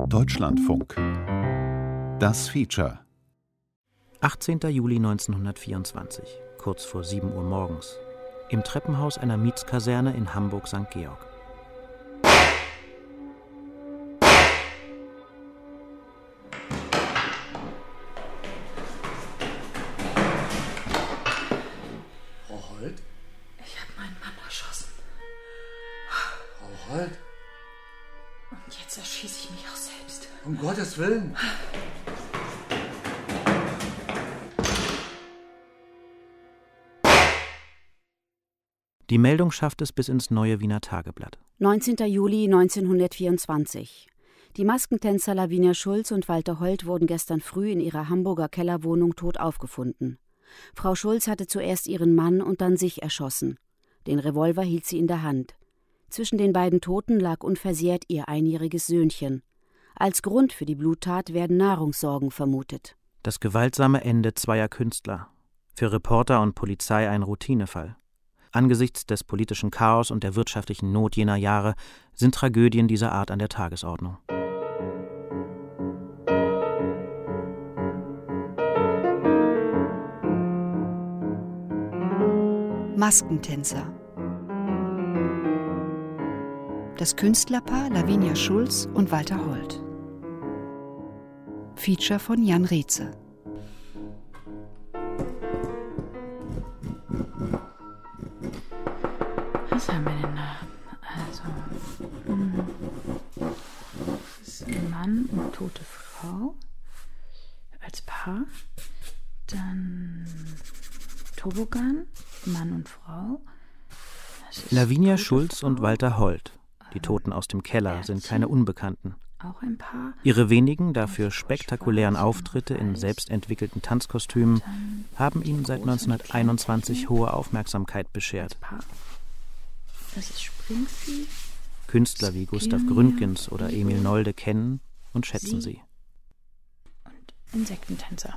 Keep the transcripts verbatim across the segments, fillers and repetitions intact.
Deutschlandfunk. Das Feature. achtzehnter Juli neunzehnhundertvierundzwanzig, kurz vor sieben Uhr morgens. Im Treppenhaus einer Mietskaserne in Hamburg-Sankt Georg. Frau Holt? Ich habe meinen Mann erschossen. Frau Holt? Und jetzt erschieße ich mich auch selbst. Um Gottes Willen! Die Meldung schafft es bis ins Neue Wiener Tageblatt. neunzehnter Juli neunzehnhundertvierundzwanzig. Die Maskentänzer Lavinia Schulz und Walter Holt wurden gestern früh in ihrer Hamburger Kellerwohnung tot aufgefunden. Frau Schulz hatte zuerst ihren Mann und dann sich erschossen. Den Revolver hielt sie in der Hand. Zwischen den beiden Toten lag unversehrt ihr einjähriges Söhnchen. Als Grund für die Bluttat werden Nahrungssorgen vermutet. Das gewaltsame Ende zweier Künstler. Für Reporter und Polizei ein Routinefall. Angesichts des politischen Chaos und der wirtschaftlichen Not jener Jahre sind Tragödien dieser Art an der Tagesordnung. Maskentänzer. Das Künstlerpaar Lavinia Schulz und Walter Holt. Feature von Jan Reetze. Was haben wir denn da? Also, mh, das ist ein Mann und tote Frau als Paar. Dann Tobogan, Mann und Frau. Lavinia Schulz und Walter Holt. Die Toten aus dem Keller sind keine Unbekannten. Auch ein Paar. Ihre wenigen, dafür spektakulären Auftritte in selbstentwickelten Tanzkostümen haben ihnen seit neunzehnhunderteinundzwanzig hohe Aufmerksamkeit beschert. Das ist Springvieh. Künstler wie Gustav Gründgens oder Emil Nolde kennen und schätzen sie. Und Insektentänzer.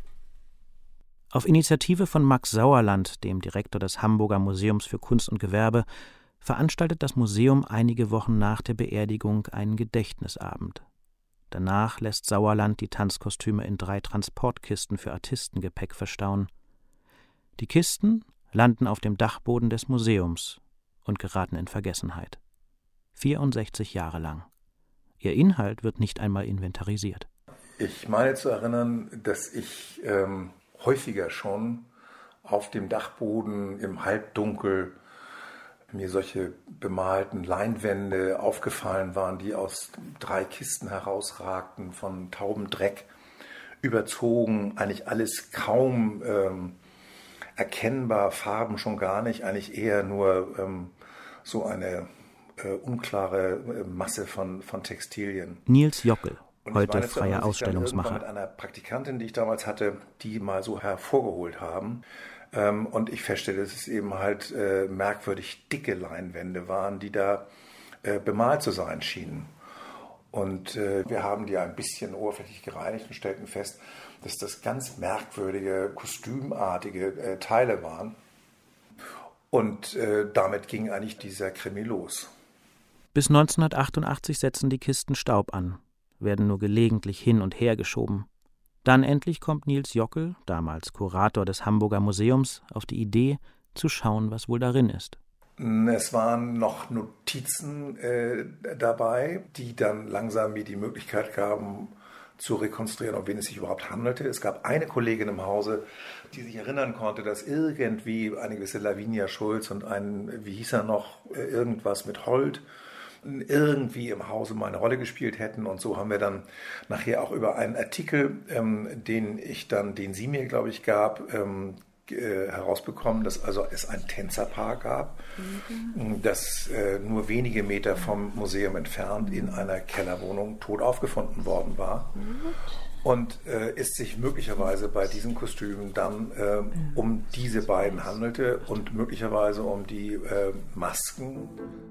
Auf Initiative von Max Sauerland, dem Direktor des Hamburger Museums für Kunst und Gewerbe, veranstaltet das Museum einige Wochen nach der Beerdigung einen Gedächtnisabend. Danach lässt Sauerland die Tanzkostüme in drei Transportkisten für Artistengepäck verstauen. Die Kisten landen auf dem Dachboden des Museums und geraten in Vergessenheit. vierundsechzig Jahre lang. Ihr Inhalt wird nicht einmal inventarisiert. Ich meine zu erinnern, dass ich ähm, häufiger schon auf dem Dachboden im Halbdunkel mir solche bemalten Leinwände aufgefallen waren, die aus drei Kisten herausragten, von Taubendreck überzogen, eigentlich alles kaum ähm, erkennbar, Farben schon gar nicht, eigentlich eher nur ähm, so eine äh, unklare äh, Masse von, von Textilien. Nils Jockel, heute meine, freier Ausstellungsmacher. Mit einer Praktikantin, die ich damals hatte, die mal so hervorgeholt haben. Ähm, und ich feststelle, dass es eben halt äh, merkwürdig dicke Leinwände waren, die da äh, bemalt zu sein schienen. Und äh, wir haben die ein bisschen oberflächlich gereinigt und stellten fest, dass das ganz merkwürdige, kostümartige äh, Teile waren. Und äh, damit ging eigentlich dieser Krimi los. Bis neunzehnhundertachtundachtzig setzen die Kisten Staub an, werden nur gelegentlich hin und her geschoben. Dann endlich kommt Nils Jockel, damals Kurator des Hamburger Museums, auf die Idee, zu schauen, was wohl darin ist. Es waren noch Notizen äh, dabei, die dann langsam mir die Möglichkeit gaben, zu rekonstruieren, um wen es sich überhaupt handelte. Es gab eine Kollegin im Hause, die sich erinnern konnte, dass irgendwie eine gewisse Lavinia Schulz und ein, wie hieß er noch, irgendwas mit Holt, irgendwie im Hause mal eine Rolle gespielt hätten. Und so haben wir dann nachher auch über einen Artikel, ähm, den ich dann, den sie mir, glaube ich, gab, ähm, äh, herausbekommen, dass also es ein Tänzerpaar gab, mhm. das äh, nur wenige Meter vom Museum entfernt in einer Kellerwohnung tot aufgefunden worden war. Mhm. Und äh, es sich möglicherweise bei diesen Kostümen dann äh, um diese beiden handelte und möglicherweise um die äh, Masken.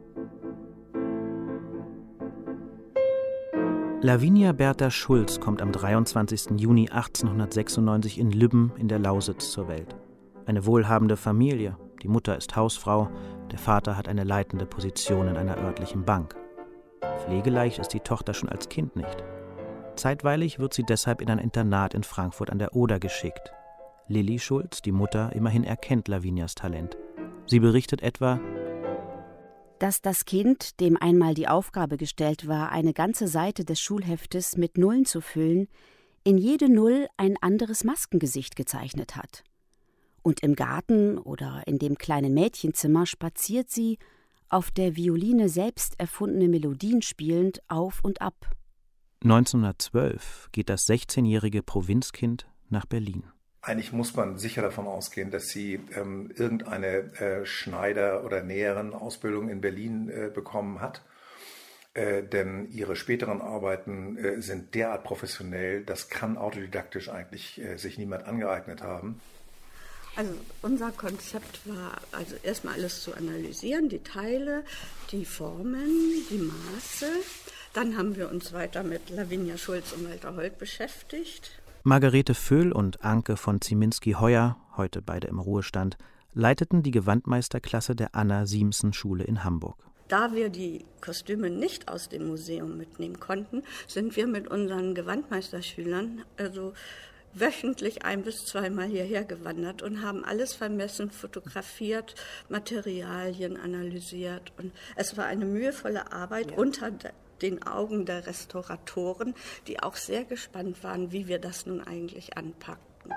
Lavinia Bertha Schulz kommt am dreiundzwanzigsten Juni achtzehnhundertsechsundneunzig in Lübben in der Lausitz zur Welt. Eine wohlhabende Familie, die Mutter ist Hausfrau, der Vater hat eine leitende Position in einer örtlichen Bank. Pflegeleicht ist die Tochter schon als Kind nicht. Zeitweilig wird sie deshalb in ein Internat in Frankfurt an der Oder geschickt. Lilli Schulz, die Mutter, immerhin erkennt Lavinias Talent. Sie berichtet etwa, dass das Kind, dem einmal die Aufgabe gestellt war, eine ganze Seite des Schulheftes mit Nullen zu füllen, in jede Null ein anderes Maskengesicht gezeichnet hat. Und im Garten oder in dem kleinen Mädchenzimmer spaziert sie, auf der Violine selbst erfundene Melodien spielend, auf und ab. neunzehnhundertzwölf geht das sechzehnjährige Provinzkind nach Berlin. Eigentlich muss man sicher davon ausgehen, dass sie ähm, irgendeine äh, Schneider- oder Näherin-Ausbildung in Berlin äh, bekommen hat. Äh, denn ihre späteren Arbeiten äh, sind derart professionell, das kann autodidaktisch eigentlich äh, sich niemand angeeignet haben. Also unser Konzept war also erstmal alles zu analysieren, die Teile, die Formen, die Maße. Dann haben wir uns weiter mit Lavinia Schulz und Walter Holt beschäftigt. Margarete Vöhl und Anke von Zieminski-Heuer, heute beide im Ruhestand, leiteten die Gewandmeisterklasse der Anna-Siemsen-Schule in Hamburg. Da wir die Kostüme nicht aus dem Museum mitnehmen konnten, sind wir mit unseren Gewandmeisterschülern also wöchentlich ein- bis zweimal hierher gewandert und haben alles vermessen, fotografiert, Materialien analysiert. Und es war eine mühevolle Arbeit ja. unter den Augen der Restauratoren, die auch sehr gespannt waren, wie wir das nun eigentlich anpackten.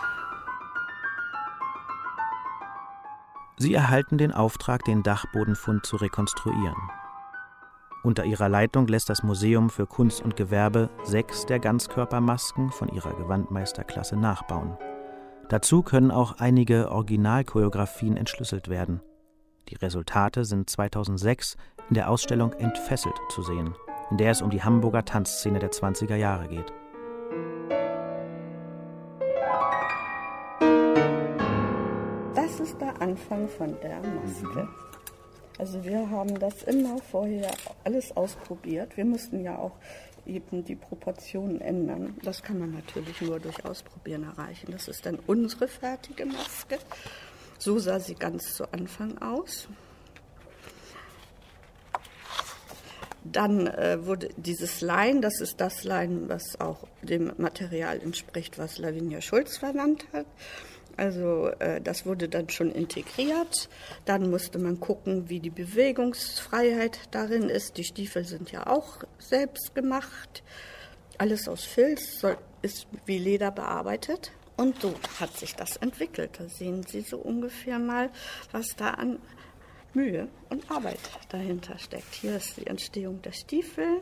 Sie erhalten den Auftrag, den Dachbodenfund zu rekonstruieren. Unter ihrer Leitung lässt das Museum für Kunst und Gewerbe sechs der Ganzkörpermasken von ihrer Gewandmeisterklasse nachbauen. Dazu können auch einige Originalchoreografien entschlüsselt werden. Die Resultate sind zweitausendsechs in der Ausstellung Entfesselt zu sehen, in der es um die Hamburger Tanzszene der zwanziger Jahre geht. Das ist der Anfang von der Maske. Also wir haben das immer vorher alles ausprobiert. Wir mussten ja auch eben die Proportionen ändern. Das kann man natürlich nur durch Ausprobieren erreichen. Das ist dann unsere fertige Maske. So sah sie ganz zu Anfang aus. Dann äh, wurde dieses Lein, das ist das Lein, was auch dem Material entspricht, was Lavinia Schulz verwandt hat. Also äh, das wurde dann schon integriert. Dann musste man gucken, wie die Bewegungsfreiheit darin ist. Die Stiefel sind ja auch selbst gemacht. Alles aus Filz, soll, ist wie Leder bearbeitet. Und so hat sich das entwickelt. Da sehen Sie so ungefähr mal, was da an Mühe und Arbeit dahinter steckt. Hier ist die Entstehung der Stiefel.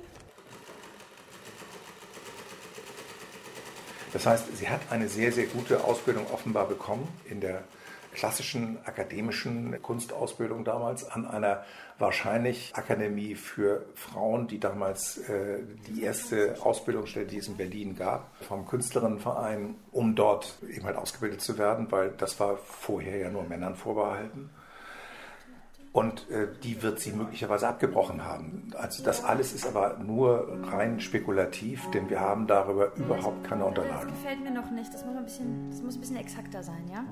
Das heißt, sie hat eine sehr, sehr gute Ausbildung offenbar bekommen in der klassischen akademischen Kunstausbildung damals an einer wahrscheinlich Akademie für Frauen, die damals äh, die erste Ausbildungsstelle, die es in Berlin gab, vom Künstlerinnenverein, um dort eben halt ausgebildet zu werden, weil das war vorher ja nur Männern vorbehalten. Und äh, die wird sie möglicherweise abgebrochen haben. Also das alles ist aber nur rein spekulativ, denn wir haben darüber überhaupt keine Unterlagen. Das gefällt mir noch nicht. Das muss ein bisschen, das muss ein bisschen exakter sein, ja?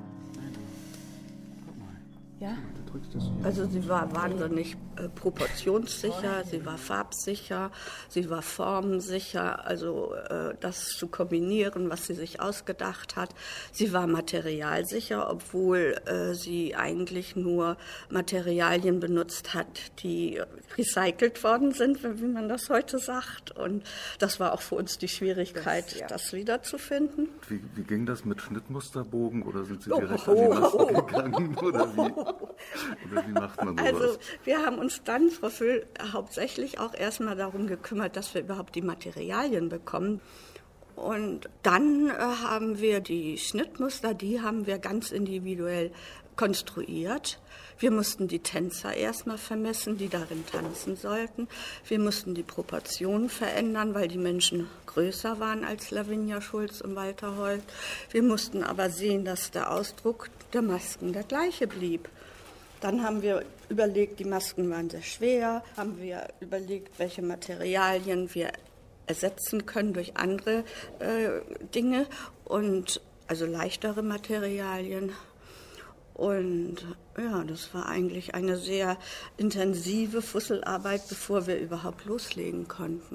Ja? Also sie war wahnsinnig äh, proportionssicher, sie war farbsicher, sie war formensicher, also äh, das zu kombinieren, was sie sich ausgedacht hat. Sie war materialsicher, obwohl äh, sie eigentlich nur Materialien benutzt hat, die recycelt worden sind, wie man das heute sagt. Und das war auch für uns die Schwierigkeit, das, ja. das wiederzufinden. Wie, wie ging das mit Schnittmusterbogen oder sind Sie direkt oh, oh, an die Masken oh, gegangen? Oder wie? Oder wie macht man sowas? Also wir haben uns dann, Frau Vöhl, hauptsächlich auch erstmal darum gekümmert, dass wir überhaupt die Materialien bekommen. Und dann äh, haben wir die Schnittmuster, die haben wir ganz individuell konstruiert. Wir mussten die Tänzer erstmal vermessen, die darin tanzen sollten. Wir mussten die Proportionen verändern, weil die Menschen größer waren als Lavinia Schulz und Walter Holt. Wir mussten aber sehen, dass der Ausdruck der Masken der gleiche blieb. Dann haben wir überlegt, die Masken waren sehr schwer, haben wir überlegt, welche Materialien wir ersetzen können durch andere äh, Dinge, und also leichtere Materialien. Und ja, das war eigentlich eine sehr intensive Fusselarbeit, bevor wir überhaupt loslegen konnten.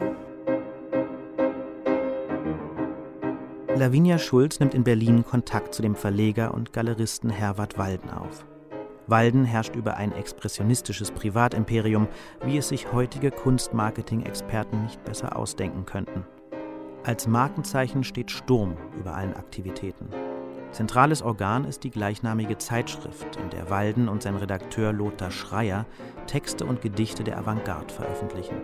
Lavinia Schulz nimmt in Berlin Kontakt zu dem Verleger und Galeristen Herwart Walden auf. Walden herrscht über ein expressionistisches Privatimperium, wie es sich heutige Kunstmarketing-Experten nicht besser ausdenken könnten. Als Markenzeichen steht Sturm über allen Aktivitäten. Zentrales Organ ist die gleichnamige Zeitschrift, in der Walden und sein Redakteur Lothar Schreier Texte und Gedichte der Avantgarde veröffentlichen.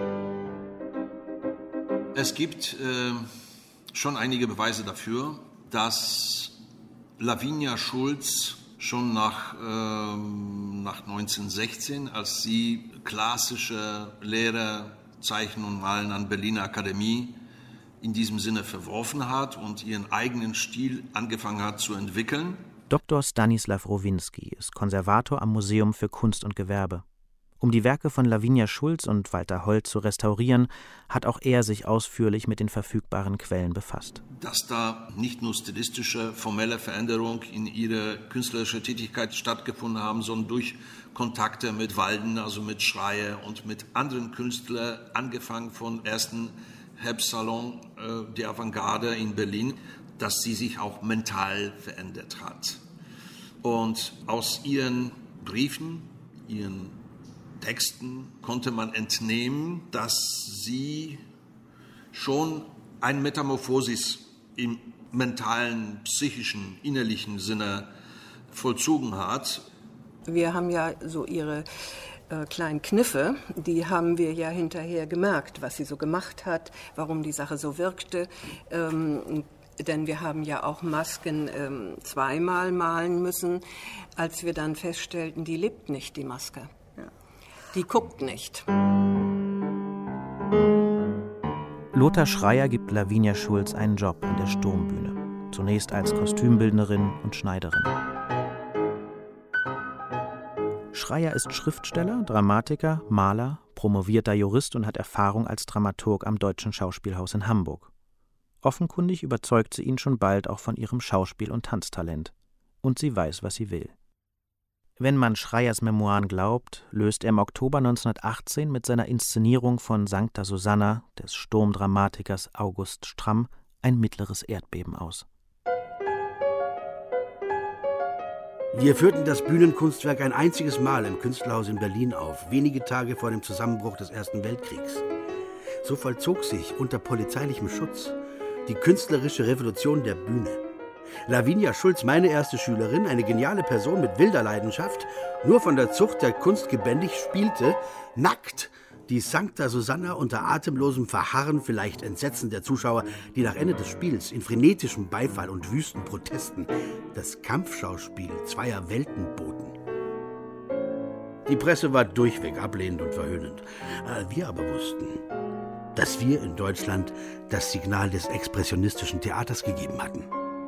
Es gibt äh, schon einige Beweise dafür, dass Lavinia Schulz schon nach, ähm, nach neunzehnhundertsechzehn, als sie klassische Lehre Zeichnen und Malen an Berliner Akademie in diesem Sinne verworfen hat und ihren eigenen Stil angefangen hat zu entwickeln. Doktor Stanislaw Rowinski ist Konservator am Museum für Kunst und Gewerbe. Um die Werke von Lavinia Schulz und Walter Holt zu restaurieren, hat auch er sich ausführlich mit den verfügbaren Quellen befasst. Dass da nicht nur stilistische, formelle Veränderungen in ihrer künstlerischen Tätigkeit stattgefunden haben, sondern durch Kontakte mit Walden, also mit Schreier und mit anderen Künstlern, angefangen vom ersten Herbstsalon äh, der Avantgarde in Berlin, dass sie sich auch mental verändert hat. Und aus ihren Briefen, ihren Texten konnte man entnehmen, dass sie schon eine Metamorphosis im mentalen, psychischen, innerlichen Sinne vollzogen hat. Wir haben ja so ihre äh, kleinen Kniffe, die haben wir ja hinterher gemerkt, was sie so gemacht hat, warum die Sache so wirkte. Ähm, Denn wir haben ja auch Masken ähm, zweimal malen müssen, als wir dann feststellten, die lebt nicht, die Maske. Die guckt nicht. Lothar Schreier gibt Lavinia Schulz einen Job an der Sturmbühne. Zunächst als Kostümbildnerin und Schneiderin. Schreier ist Schriftsteller, Dramatiker, Maler, promovierter Jurist und hat Erfahrung als Dramaturg am Deutschen Schauspielhaus in Hamburg. Offenkundig überzeugt sie ihn schon bald auch von ihrem Schauspiel- und Tanztalent. Und sie weiß, was sie will. Wenn man Schreiers Memoiren glaubt, löst er im Oktober neunzehnhundertachtzehn mit seiner Inszenierung von Sancta Susanna des Sturmdramatikers August Stramm ein mittleres Erdbeben aus. Wir führten das Bühnenkunstwerk ein einziges Mal im Künstlerhaus in Berlin auf, wenige Tage vor dem Zusammenbruch des Ersten Weltkriegs. So vollzog sich unter polizeilichem Schutz die künstlerische Revolution der Bühne. Lavinia Schulz, meine erste Schülerin, eine geniale Person mit wilder Leidenschaft, nur von der Zucht der Kunst gebändigt, spielte nackt die Sancta Susanna unter atemlosem Verharren, vielleicht Entsetzen der Zuschauer, die nach Ende des Spiels in frenetischem Beifall und wüsten Protesten das Kampfschauspiel zweier Welten boten. Die Presse war durchweg ablehnend und verhöhnend. Wir aber wussten, dass wir in Deutschland das Signal des expressionistischen Theaters gegeben hatten.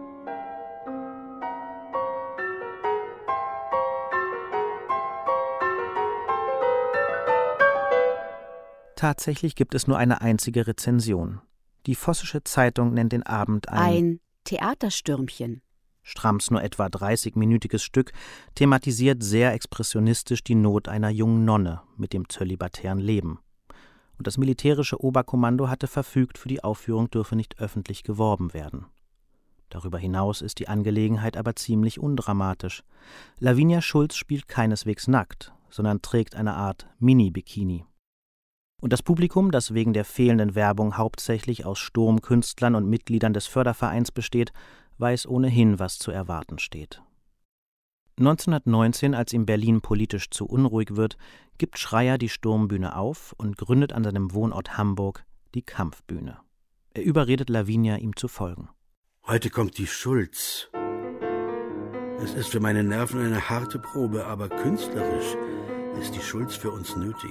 Tatsächlich gibt es nur eine einzige Rezension. Die Vossische Zeitung nennt den Abend ein, ein Theaterstürmchen. Stramms nur etwa dreißigminütiges Stück thematisiert sehr expressionistisch die Not einer jungen Nonne mit dem zölibatären Leben. Und das militärische Oberkommando hatte verfügt, für die Aufführung dürfe nicht öffentlich geworben werden. Darüber hinaus ist die Angelegenheit aber ziemlich undramatisch. Lavinia Schulz spielt keineswegs nackt, sondern trägt eine Art Mini-Bikini. Und das Publikum, das wegen der fehlenden Werbung hauptsächlich aus Sturmkünstlern und Mitgliedern des Fördervereins besteht, weiß ohnehin, was zu erwarten steht. neunzehnhundertneunzehn, als ihm Berlin politisch zu unruhig wird, gibt Schreier die Sturmbühne auf und gründet an seinem Wohnort Hamburg die Kampfbühne. Er überredet Lavinia, ihm zu folgen. Heute kommt die Schulz. Es ist für meine Nerven eine harte Probe, aber künstlerisch ist die Schulz für uns nötig.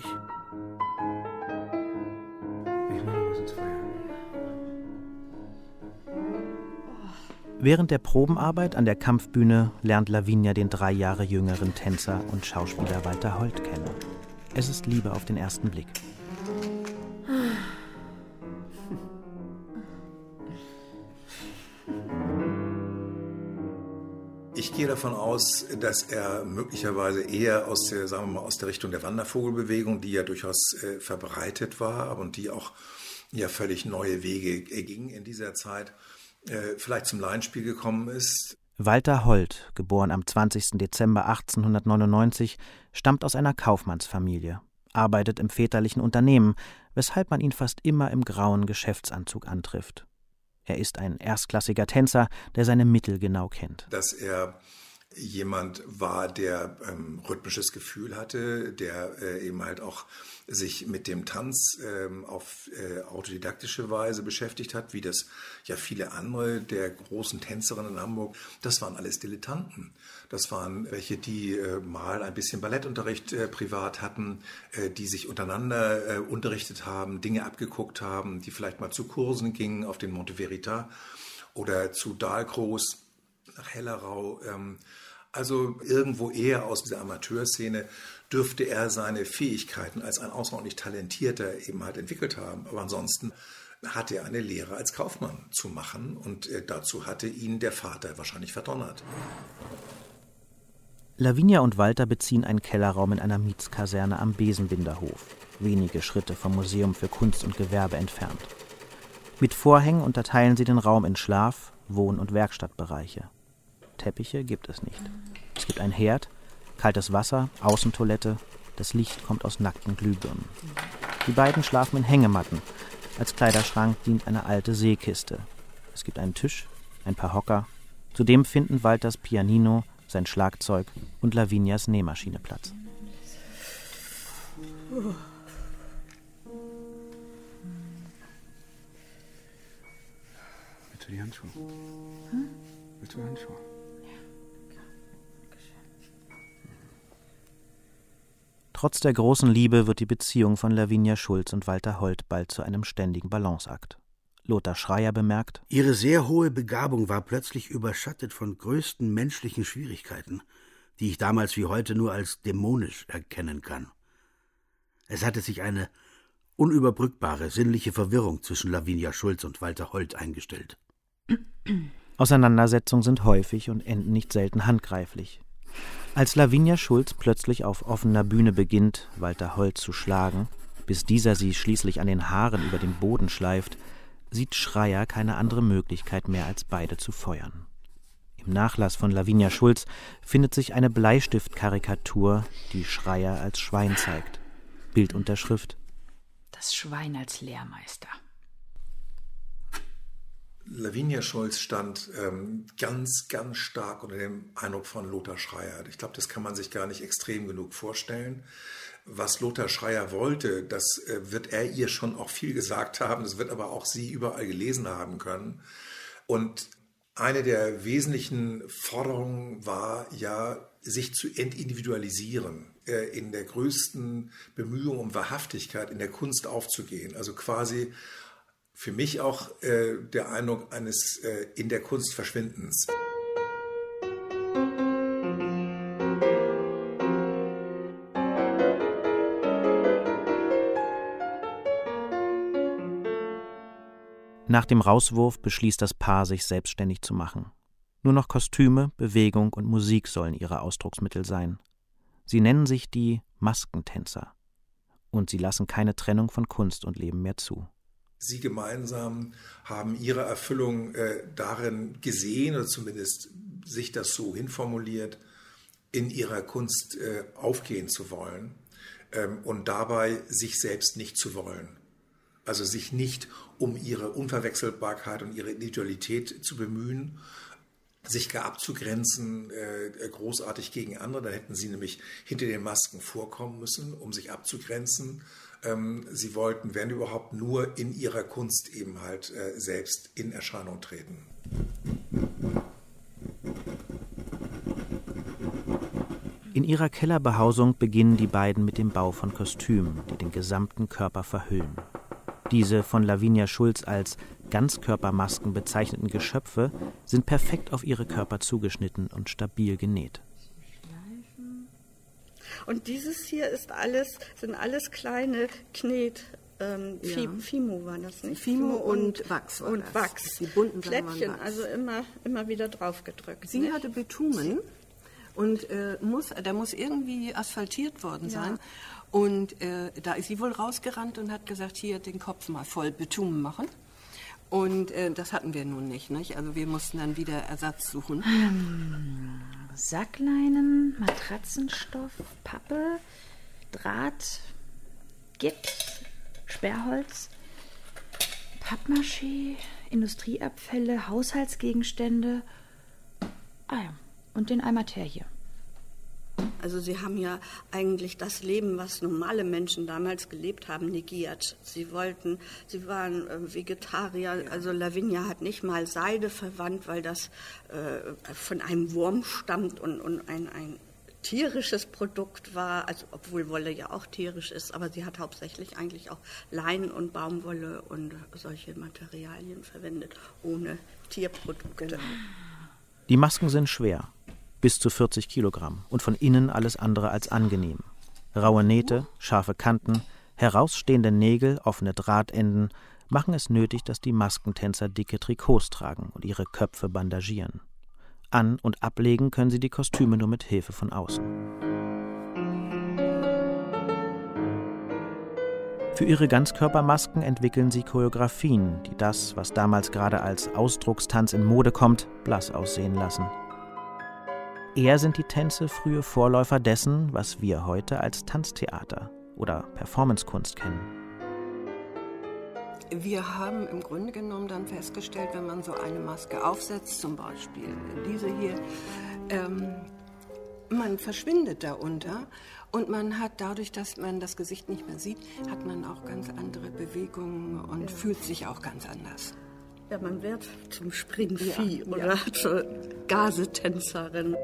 Während der Probenarbeit an der Kampfbühne lernt Lavinia den drei Jahre jüngeren Tänzer und Schauspieler Walter Holt kennen. Es ist Liebe auf den ersten Blick. Ich Ich gehe davon aus, dass er möglicherweise eher aus der, sagen wir mal, aus der Richtung der Wandervogelbewegung, die ja durchaus äh, verbreitet war und die auch ja völlig neue Wege ging in dieser Zeit, äh, vielleicht zum Laienspiel gekommen ist. Walter Holt, geboren am zwanzigsten Dezember achtzehnhundertneunundneunzig, stammt aus einer Kaufmannsfamilie, arbeitet im väterlichen Unternehmen, weshalb man ihn fast immer im grauen Geschäftsanzug antrifft. Er ist ein erstklassiger Tänzer, der seine Mittel genau kennt. Dass er jemand war, der ähm, rhythmisches Gefühl hatte, der äh, eben halt auch sich mit dem Tanz ähm, auf äh, autodidaktische Weise beschäftigt hat, wie das ja viele andere der großen Tänzerinnen in Hamburg. Das waren alles Dilettanten. Das waren welche, die äh, mal ein bisschen Ballettunterricht äh, privat hatten, äh, die sich untereinander äh, unterrichtet haben, Dinge abgeguckt haben, die vielleicht mal zu Kursen gingen auf den Monte Verita oder zu Dahlgroß nach Hellerau. Ähm, Also irgendwo eher aus dieser Amateurszene dürfte er seine Fähigkeiten als ein außerordentlich Talentierter eben halt entwickelt haben. Aber ansonsten hatte er eine Lehre als Kaufmann zu machen und äh, dazu hatte ihn der Vater wahrscheinlich verdonnert. Lavinia und Walter beziehen einen Kellerraum in einer Mietskaserne am Besenbinderhof, wenige Schritte vom Museum für Kunst und Gewerbe entfernt. Mit Vorhängen unterteilen sie den Raum in Schlaf-, Wohn- und Werkstattbereiche. Teppiche gibt es nicht. Es gibt einen Herd, kaltes Wasser, Außentoilette. Das Licht kommt aus nackten Glühbirnen. Die beiden schlafen in Hängematten. Als Kleiderschrank dient eine alte Seekiste. Es gibt einen Tisch, ein paar Hocker. Zudem finden Walters Pianino, sein Schlagzeug und Lavinias Nähmaschine Platz. Willst du die Handschuhe? Hm? Willst du Handschuhe? Trotz der großen Liebe wird die Beziehung von Lavinia Schulz und Walter Holt bald zu einem ständigen Balanceakt. Lothar Schreyer bemerkt: Ihre sehr hohe Begabung war plötzlich überschattet von größten menschlichen Schwierigkeiten, die ich damals wie heute nur als dämonisch erkennen kann. Es hatte sich eine unüberbrückbare sinnliche Verwirrung zwischen Lavinia Schulz und Walter Holt eingestellt. Auseinandersetzungen sind häufig und enden nicht selten handgreiflich. Als Lavinia Schulz plötzlich auf offener Bühne beginnt, Walter Holt zu schlagen, bis dieser sie schließlich an den Haaren über den Boden schleift, sieht Schreyer keine andere Möglichkeit mehr, als beide zu feuern. Im Nachlass von Lavinia Schulz findet sich eine Bleistiftkarikatur, die Schreyer als Schwein zeigt. Bildunterschrift: Das Schwein als Lehrmeister. Lavinia Schulz stand ähm, ganz, ganz stark unter dem Eindruck von Lothar Schreyer. Ich glaube, das kann man sich gar nicht extrem genug vorstellen. Was Lothar Schreyer wollte, das äh, wird er ihr schon auch viel gesagt haben, das wird aber auch sie überall gelesen haben können. Und eine der wesentlichen Forderungen war ja, sich zu entindividualisieren, äh, in der größten Bemühung um Wahrhaftigkeit in der Kunst aufzugehen. Also quasi für mich auch äh, der Eindruck eines äh, in der Kunst Verschwindens. Nach dem Rauswurf beschließt das Paar, sich selbstständig zu machen. Nur noch Kostüme, Bewegung und Musik sollen ihre Ausdrucksmittel sein. Sie nennen sich die Maskentänzer. Und sie lassen keine Trennung von Kunst und Leben mehr zu. Sie gemeinsam haben ihre Erfüllung äh, darin gesehen, oder zumindest sich das so hinformuliert, in ihrer Kunst äh, aufgehen zu wollen ähm, und dabei sich selbst nicht zu wollen. Also sich nicht um ihre Unverwechselbarkeit und ihre Individualität zu bemühen, sich gar abzugrenzen, äh, großartig gegen andere. Da hätten sie nämlich hinter den Masken vorkommen müssen, um sich abzugrenzen. Ähm, sie wollten, wenn überhaupt, nur in ihrer Kunst eben halt äh, selbst in Erscheinung treten. In ihrer Kellerbehausung beginnen die beiden mit dem Bau von Kostümen, die den gesamten Körper verhüllen. Diese von Lavinia Schulz als Ganzkörpermasken bezeichneten Geschöpfe sind perfekt auf ihre Körper zugeschnitten und stabil genäht. Und dieses hier ist alles, sind alles kleine Knet, Ähm, Ja. Fimo war das nicht? Fimo und Wachs war Und das. Wachs. Die bunten Sachen waren Plättchen, Wachs. also immer, immer wieder draufgedrückt. Sie nicht? hatte Bitumen und äh, muss, da muss irgendwie asphaltiert worden Ja. sein. Und äh, da ist sie wohl rausgerannt und hat gesagt, hier den Kopf mal voll Bitumen machen. Und äh, das hatten wir nun nicht, nicht. Also wir mussten dann wieder Ersatz suchen. Ähm, Sackleinen, Matratzenstoff, Pappe, Draht, Gips, Sperrholz, Pappmaché, Industrieabfälle, Haushaltsgegenstände. Ah ja, und den Eimer Teer hier. Also sie haben ja eigentlich das Leben, was normale Menschen damals gelebt haben, negiert. Sie wollten, sie waren äh, Vegetarier, ja. Also Lavinia hat nicht mal Seide verwandt, weil das äh, von einem Wurm stammt und, und ein, ein tierisches Produkt war, also obwohl Wolle ja auch tierisch ist, aber sie hat hauptsächlich eigentlich auch Leinen und Baumwolle und solche Materialien verwendet, ohne Tierprodukte. Die Masken sind schwer, bis zu vierzig Kilogramm und von innen alles andere als angenehm. Raue Nähte, scharfe Kanten, herausstehende Nägel, offene Drahtenden machen es nötig, dass die Maskentänzer dicke Trikots tragen und ihre Köpfe bandagieren. An- und ablegen können sie die Kostüme nur mit Hilfe von außen. Für ihre Ganzkörpermasken entwickeln sie Choreografien, die das, was damals gerade als Ausdruckstanz in Mode kommt, blass aussehen lassen. Eher sind die Tänze frühe Vorläufer dessen, was wir heute als Tanztheater oder Performancekunst kennen. Wir haben im Grunde genommen dann festgestellt, wenn man so eine Maske aufsetzt, zum Beispiel diese hier, ähm, man verschwindet darunter und man hat dadurch, dass man das Gesicht nicht mehr sieht, hat man auch ganz andere Bewegungen und ja. fühlt sich auch ganz anders. Ja, man wird zum Springvieh ja, oder ja. zur Gasetänzerin.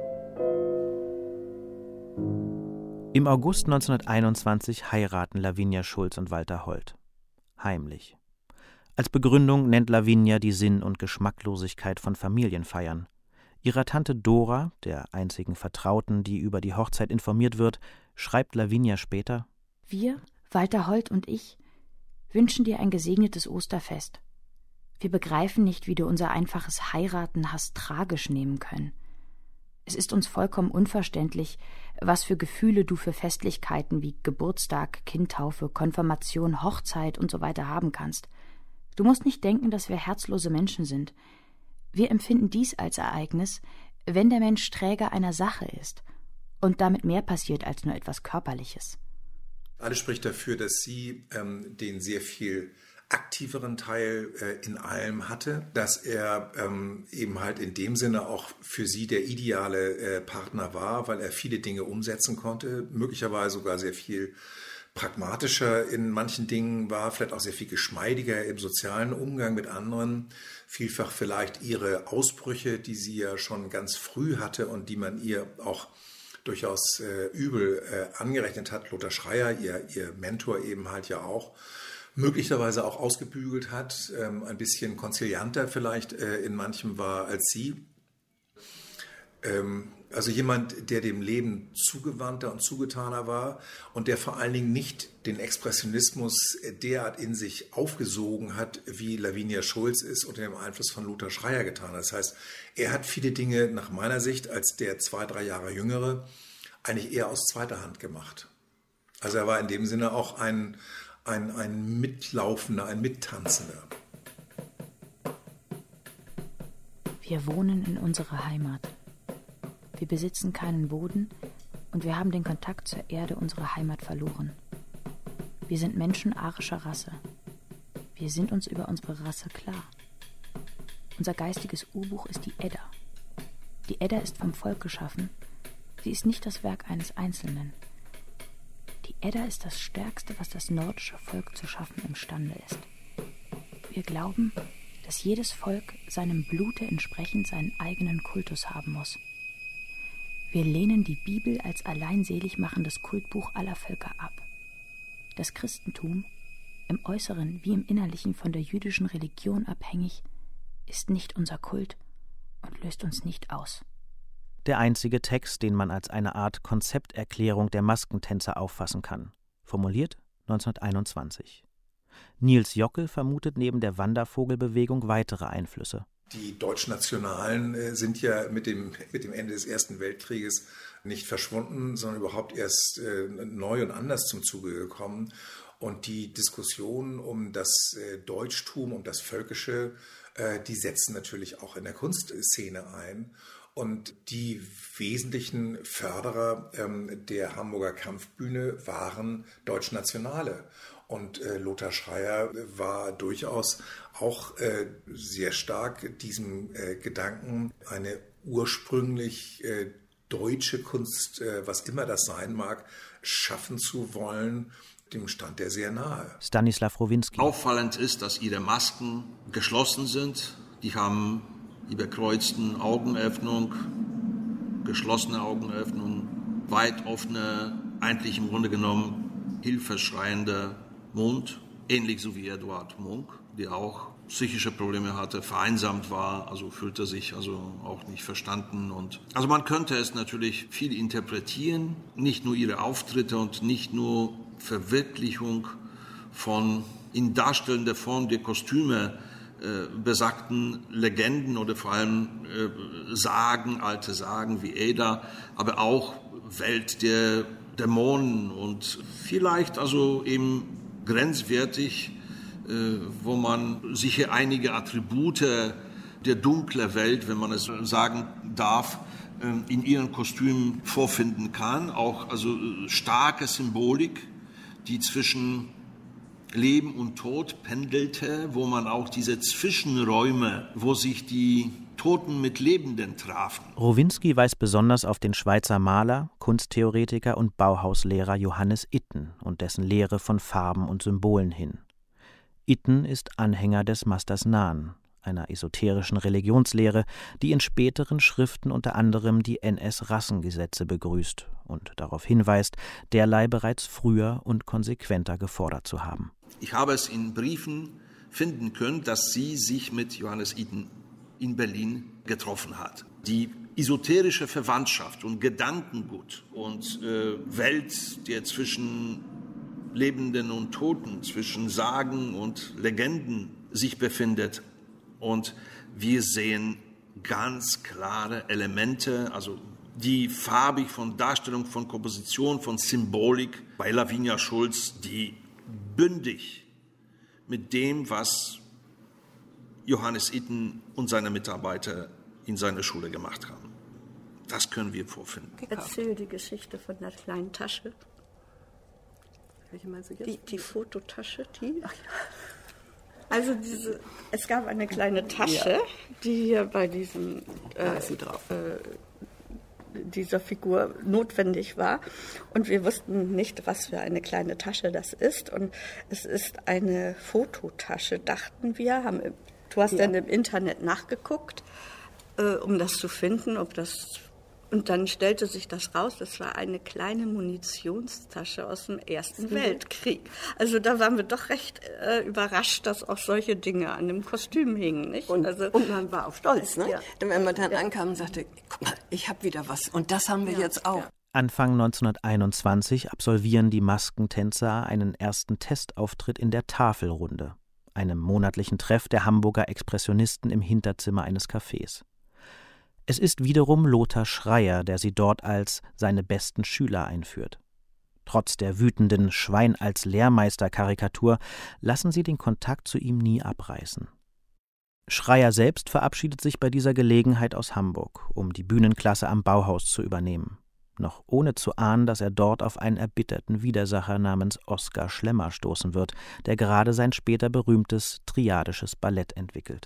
Im August neunzehnhunderteinundzwanzig heiraten Lavinia Schulz und Walter Holt. Heimlich. Als Begründung nennt Lavinia die Sinn- und Geschmacklosigkeit von Familienfeiern. Ihrer Tante Dora, der einzigen Vertrauten, die über die Hochzeit informiert wird, schreibt Lavinia später: Wir, Walter Holt und ich, wünschen dir ein gesegnetes Osterfest. Wir begreifen nicht, wie du unser einfaches Heiraten hast tragisch nehmen können. Es ist uns vollkommen unverständlich, was für Gefühle du für Festlichkeiten wie Geburtstag, Kindtaufe, Konfirmation, Hochzeit und so weiter haben kannst. Du musst nicht denken, dass wir herzlose Menschen sind. Wir empfinden dies als Ereignis, wenn der Mensch Träger einer Sache ist und damit mehr passiert als nur etwas Körperliches. Alles spricht dafür, dass sie ähm, den sehr viel aktiveren Teil äh, in allem hatte, dass er ähm, eben halt in dem Sinne auch für sie der ideale äh, Partner war, weil er viele Dinge umsetzen konnte, möglicherweise sogar sehr viel pragmatischer in manchen Dingen war, vielleicht auch sehr viel geschmeidiger im sozialen Umgang mit anderen, vielfach vielleicht ihre Ausbrüche, die sie ja schon ganz früh hatte und die man ihr auch durchaus äh, übel äh, angerechnet hat. Lothar Schreier, ihr, ihr Mentor eben halt ja auch, möglicherweise auch ausgebügelt hat, ähm, ein bisschen konzilianter vielleicht äh, in manchem war als sie. Ähm, also jemand, der dem Leben zugewandter und zugetaner war und der vor allen Dingen nicht den Expressionismus derart in sich aufgesogen hat, wie Lavinia Schulz ist unter dem Einfluss von Lothar Schreier getan hat. Das heißt, er hat viele Dinge nach meiner Sicht als der zwei, drei Jahre Jüngere eigentlich eher aus zweiter Hand gemacht. Also er war in dem Sinne auch ein, ein, ein Mitlaufender, ein Mittanzender. Wir wohnen in unserer Heimat. Wir besitzen keinen Boden und wir haben den Kontakt zur Erde unserer Heimat verloren. Wir sind Menschen arischer Rasse. Wir sind uns über unsere Rasse klar. Unser geistiges Urbuch ist die Edda. Die Edda ist vom Volk geschaffen. Sie ist nicht das Werk eines Einzelnen. Die Edda ist das Stärkste, was das nordische Volk zu schaffen imstande ist. Wir glauben, dass jedes Volk seinem Blute entsprechend seinen eigenen Kultus haben muss. Wir lehnen die Bibel als allein selig machendes Kultbuch aller Völker ab. Das Christentum, im Äußeren wie im Innerlichen von der jüdischen Religion abhängig, ist nicht unser Kult und löst uns nicht aus. Der einzige Text, den man als eine Art Konzepterklärung der Maskentänzer auffassen kann. Formuliert neunzehnhunderteinundzwanzig. Nils Jockel vermutet neben der Wandervogelbewegung weitere Einflüsse. Die Deutschnationalen äh, sind ja mit dem, mit dem Ende des Ersten Weltkrieges nicht verschwunden, sondern überhaupt erst äh, neu und anders zum Zuge gekommen. Und die Diskussion um das äh, Deutschtum, um das Völkische, äh, die setzen natürlich auch in der Kunstszene ein. Und die wesentlichen Förderer ähm, der Hamburger Kampfbühne waren Deutschnationale. Und äh, Lothar Schreyer war durchaus auch äh, sehr stark diesem äh, Gedanken, eine ursprünglich äh, deutsche Kunst, äh, was immer das sein mag, schaffen zu wollen, dem stand er sehr nahe. Stanislav Rowinski. Auffallend ist, dass ihre Masken geschlossen sind. Die haben überkreuzten Augenöffnung, geschlossene Augenöffnung, weit offene, eigentlich im Grunde genommen hilfeschreiende Mund, ähnlich so wie Eduard Munk, der auch psychische Probleme hatte, vereinsamt war, also fühlte sich also auch nicht verstanden. Und also man könnte es natürlich viel interpretieren, nicht nur ihre Auftritte und nicht nur Verwirklichung von in darstellender Form der Kostüme äh, besagten Legenden oder vor allem äh, Sagen, alte Sagen wie Ada, aber auch Welt der Dämonen und vielleicht also eben grenzwertig, äh, wo man sicher einige Attribute der dunklen Welt, wenn man es sagen darf, äh, in ihren Kostümen vorfinden kann. Auch also starke Symbolik, die zwischen Leben und Tod pendelte, wo man auch diese Zwischenräume, wo sich die Toten mit Lebenden trafen. Rowinski weist besonders auf den Schweizer Maler, Kunsttheoretiker und Bauhauslehrer Johannes Itten und dessen Lehre von Farben und Symbolen hin. Itten ist Anhänger des Masters Nahen, einer esoterischen Religionslehre, die in späteren Schriften unter anderem die N S-Rassengesetze begrüßt und darauf hinweist, derlei bereits früher und konsequenter gefordert zu haben. Ich habe es in Briefen finden können, dass sie sich mit Johannes Itten in Berlin getroffen hat. Die esoterische Verwandtschaft und Gedankengut und äh, Welt, der zwischen Lebenden und Toten, zwischen Sagen und Legenden sich befindet. Und wir sehen ganz klare Elemente, also die farbig von Darstellung, von Komposition, von Symbolik bei Lavinia Schulz, die bündig mit dem, was Johannes Itten und seine Mitarbeiter in seiner Schule gemacht haben. Das können wir vorfinden. Erzähl die Geschichte von der kleinen Tasche. Welche meinst du jetzt? Die, die Fototasche, die? Ach ja. Also diese, es gab eine kleine Tasche, ja, die hier bei diesem äh, äh, dieser Figur notwendig war. Und wir wussten nicht, was für eine kleine Tasche das ist. Und es ist eine Fototasche, dachten wir. Haben, du hast ja dann im Internet nachgeguckt, äh, um das zu finden, ob das. Und dann stellte sich das raus, das war eine kleine Munitionstasche aus dem Ersten mhm. Weltkrieg. Also da waren wir doch recht äh, überrascht, dass auch solche Dinge an dem Kostüm hingen. Nicht? Und, also, und man war auch stolz, ne? Ja. Denn wenn man dann ja. ankam und sagte, guck mal, ich habe wieder was. Und das haben wir ja. jetzt auch. Ja. Anfang neunzehnhunderteinundzwanzig absolvieren die Maskentänzer einen ersten Testauftritt in der Tafelrunde, einem monatlichen Treff der Hamburger Expressionisten im Hinterzimmer eines Cafés. Es ist wiederum Lothar Schreyer, der sie dort als seine besten Schüler einführt. Trotz der wütenden Schwein als Lehrmeister-Karikatur lassen sie den Kontakt zu ihm nie abreißen. Schreyer selbst verabschiedet sich bei dieser Gelegenheit aus Hamburg, um die Bühnenklasse am Bauhaus zu übernehmen, noch ohne zu ahnen, dass er dort auf einen erbitterten Widersacher namens Oskar Schlemmer stoßen wird, der gerade sein später berühmtes triadisches Ballett entwickelt.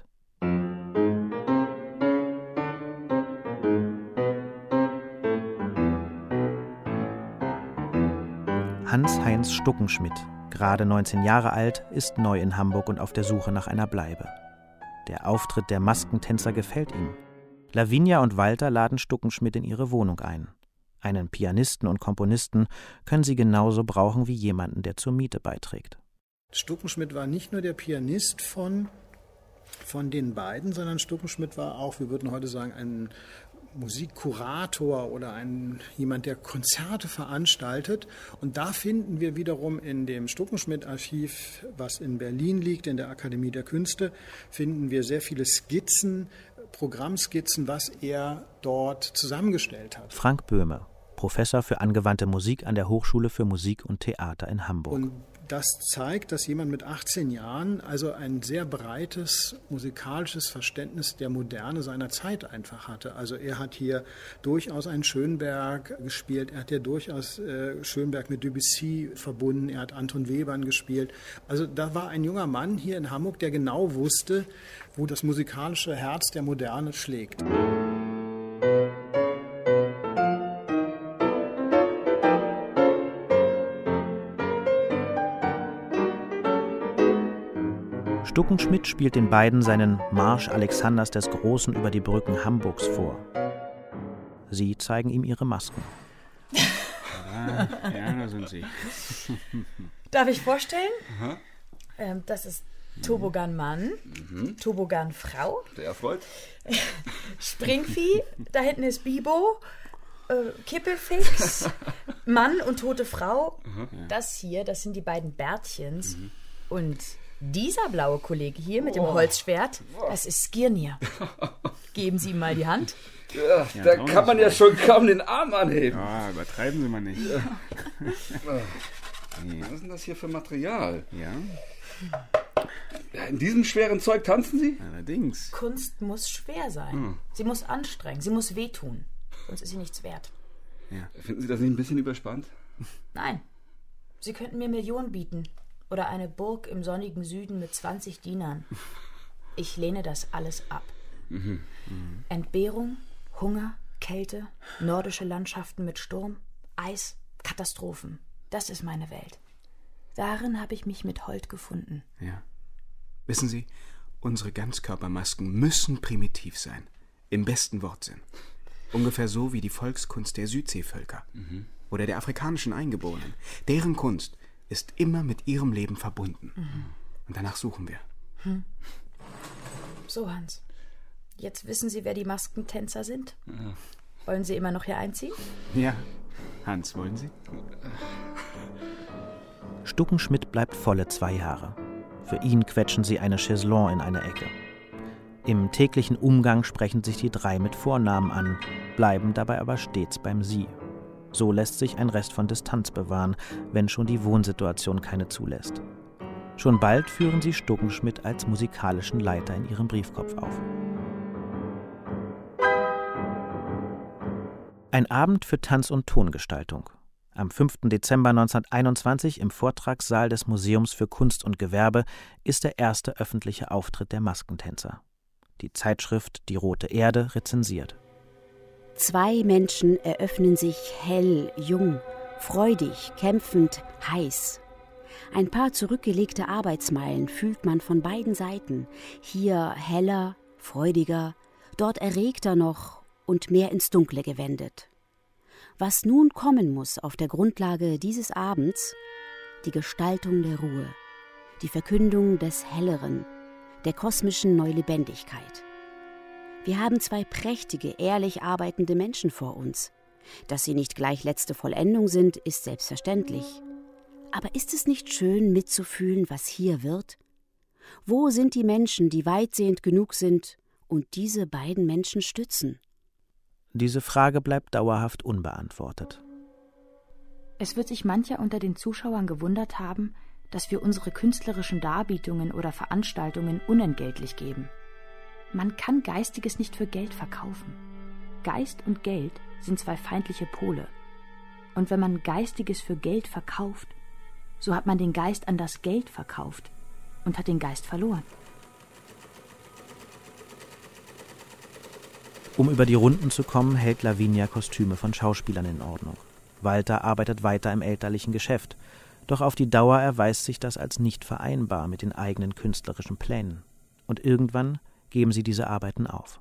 Hans-Heinz Stuckenschmidt, gerade neunzehn Jahre alt, ist neu in Hamburg und auf der Suche nach einer Bleibe. Der Auftritt der Maskentänzer gefällt ihm. Lavinia und Walter laden Stuckenschmidt in ihre Wohnung ein. Einen Pianisten und Komponisten können sie genauso brauchen wie jemanden, der zur Miete beiträgt. Stuckenschmidt war nicht nur der Pianist von, von den beiden, sondern Stuckenschmidt war auch, wir würden heute sagen, ein Musikkurator oder ein, jemand, der Konzerte veranstaltet. Und da finden wir wiederum in dem Stuckenschmidt-Archiv, was in Berlin liegt, in der Akademie der Künste, finden wir sehr viele Skizzen, Programmskizzen, was er dort zusammengestellt hat. Frank Böhme, Professor für angewandte Musik an der Hochschule für Musik und Theater in Hamburg. Und das zeigt, dass jemand mit achtzehn Jahren also ein sehr breites musikalisches Verständnis der Moderne seiner Zeit einfach hatte. Also er hat hier durchaus einen Schönberg gespielt, er hat ja durchaus äh, Schönberg mit Debussy verbunden, er hat Anton Webern gespielt. Also da war ein junger Mann hier in Hamburg, der genau wusste, wo das musikalische Herz der Moderne schlägt. Stuckenschmidt spielt den beiden seinen Marsch Alexanders des Großen über die Brücken Hamburgs vor. Sie zeigen ihm ihre Masken. Ah, ja, da sind sie. Darf ich vorstellen? Ähm, das ist Toboggan Mann, mhm. Toboggan Frau. Der erfreut. Springvieh, da hinten ist Bibo, äh, Kippelfix, Mann und tote Frau. Mhm. Das hier, das sind die beiden Bärtchens. Mhm. Und dieser blaue Kollege hier mit dem Holzschwert, das ist Skirnir. Geben Sie ihm mal die Hand. Ja, ja, da kann man ja schon kaum den Arm anheben. Ja, übertreiben Sie mal nicht. Ja. Was ist denn das hier für Material? Ja. Ja, in diesem schweren Zeug tanzen Sie? Allerdings. Kunst muss schwer sein. Hm. Sie muss anstrengen, sie muss wehtun. Sonst ist sie nichts wert. Ja. Finden Sie das nicht ein bisschen überspannt? Nein. Sie könnten mir Millionen bieten. Oder eine Burg im sonnigen Süden mit zwanzig Dienern. Ich lehne das alles ab. Mhm. Mhm. Entbehrung, Hunger, Kälte, nordische Landschaften mit Sturm, Eis, Katastrophen. Das ist meine Welt. Darin habe ich mich mit Holt gefunden. Ja. Wissen Sie, unsere Ganzkörpermasken müssen primitiv sein. Im besten Wortsinn. Ungefähr so wie die Volkskunst der Südseevölker. Mhm. Oder der afrikanischen Eingeborenen. Deren Kunst ist immer mit ihrem Leben verbunden. Mhm. Und danach suchen wir. Hm. So, Hans. Jetzt wissen Sie, wer die Maskentänzer sind? Ja. Wollen Sie immer noch hier einziehen? Ja. Hans, wollen Sie? Stuckenschmidt bleibt volle zwei Jahre. Für ihn quetschen sie eine Chaiselongue in eine Ecke. Im täglichen Umgang sprechen sich die drei mit Vornamen an, bleiben dabei aber stets beim Sie. So lässt sich ein Rest von Distanz bewahren, wenn schon die Wohnsituation keine zulässt. Schon bald führen sie Stuckenschmidt als musikalischen Leiter in ihrem Briefkopf auf. Ein Abend für Tanz- und Tongestaltung. Am fünften Dezember neunzehnhunderteinundzwanzig im Vortragssaal des Museums für Kunst und Gewerbe ist der erste öffentliche Auftritt der Maskentänzer. Die Zeitschrift Die Rote Erde rezensiert. Zwei Menschen eröffnen sich hell, jung, freudig, kämpfend, heiß. Ein paar zurückgelegte Arbeitsmeilen fühlt man von beiden Seiten. Hier heller, freudiger, dort erregter noch und mehr ins Dunkle gewendet. Was nun kommen muss auf der Grundlage dieses Abends, die Gestaltung der Ruhe, die Verkündung des Helleren, der kosmischen Neulebendigkeit. Wir haben zwei prächtige, ehrlich arbeitende Menschen vor uns. Dass sie nicht gleich letzte Vollendung sind, ist selbstverständlich. Aber ist es nicht schön, mitzufühlen, was hier wird? Wo sind die Menschen, die weitsehend genug sind und diese beiden Menschen stützen? Diese Frage bleibt dauerhaft unbeantwortet. Es wird sich mancher unter den Zuschauern gewundert haben, dass wir unsere künstlerischen Darbietungen oder Veranstaltungen unentgeltlich geben. Man kann Geistiges nicht für Geld verkaufen. Geist und Geld sind zwei feindliche Pole. Und wenn man Geistiges für Geld verkauft, so hat man den Geist an das Geld verkauft und hat den Geist verloren. Um über die Runden zu kommen, hält Lavinia Kostüme von Schauspielern in Ordnung. Walter arbeitet weiter im elterlichen Geschäft. Doch auf die Dauer erweist sich das als nicht vereinbar mit den eigenen künstlerischen Plänen. Und irgendwann geben sie diese Arbeiten auf.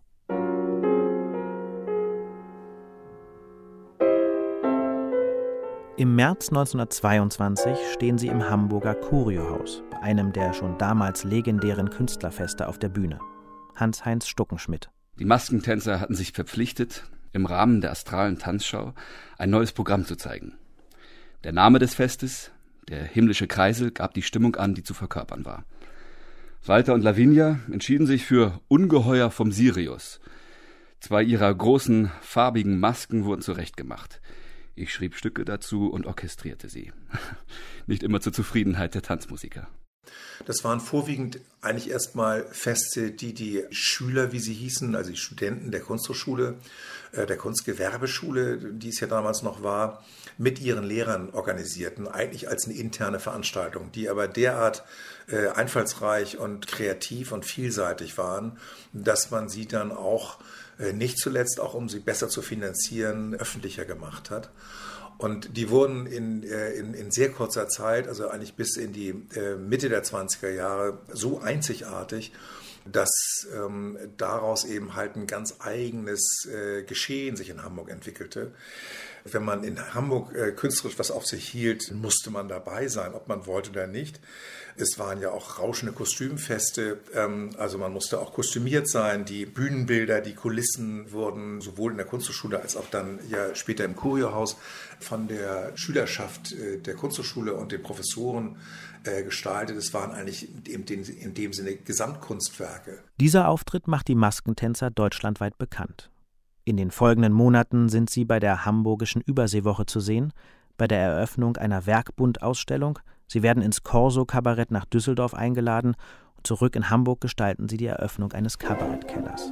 Im März neunzehnhundertzweiundzwanzig stehen sie im Hamburger Curiohaus, bei einem der schon damals legendären Künstlerfeste auf der Bühne. Hans-Heinz Stuckenschmidt. Die Maskentänzer hatten sich verpflichtet, im Rahmen der astralen Tanzschau ein neues Programm zu zeigen. Der Name des Festes, der himmlische Kreisel, gab die Stimmung an, die zu verkörpern war. Walter und Lavinia entschieden sich für Ungeheuer vom Sirius. Zwei ihrer großen, farbigen Masken wurden zurechtgemacht. Ich schrieb Stücke dazu und orchestrierte sie. Nicht immer zur Zufriedenheit der Tanzmusiker. Das waren vorwiegend eigentlich erstmal Feste, die die Schüler, wie sie hießen, also die Studenten der Kunsthochschule, der Kunstgewerbeschule, die es ja damals noch war, mit ihren Lehrern organisierten, eigentlich als eine interne Veranstaltung, die aber derart äh, einfallsreich und kreativ und vielseitig waren, dass man sie dann auch, äh, nicht zuletzt auch um sie besser zu finanzieren, öffentlicher gemacht hat. Und die wurden in, in, in sehr kurzer Zeit, also eigentlich bis in die äh, Mitte der zwanziger Jahre, so einzigartig, dass ähm, daraus eben halt ein ganz eigenes äh, Geschehen sich in Hamburg entwickelte. Wenn man in Hamburg äh, künstlerisch was auf sich hielt, musste man dabei sein, ob man wollte oder nicht. Es waren ja auch rauschende Kostümfeste, ähm, also man musste auch kostümiert sein. Die Bühnenbilder, die Kulissen wurden sowohl in der Kunsthochschule als auch dann ja später im Kurierhaus von der Schülerschaft äh, der Kunsthochschule und den Professoren äh, gestaltet. Es waren eigentlich in dem, in dem Sinne Gesamtkunstwerke. Dieser Auftritt macht die Maskentänzer deutschlandweit bekannt. In den folgenden Monaten sind sie bei der Hamburgischen Überseewoche zu sehen, bei der Eröffnung einer Werkbundausstellung. Sie werden ins Corso-Kabarett nach Düsseldorf eingeladen und zurück in Hamburg gestalten sie die Eröffnung eines Kabarettkellers.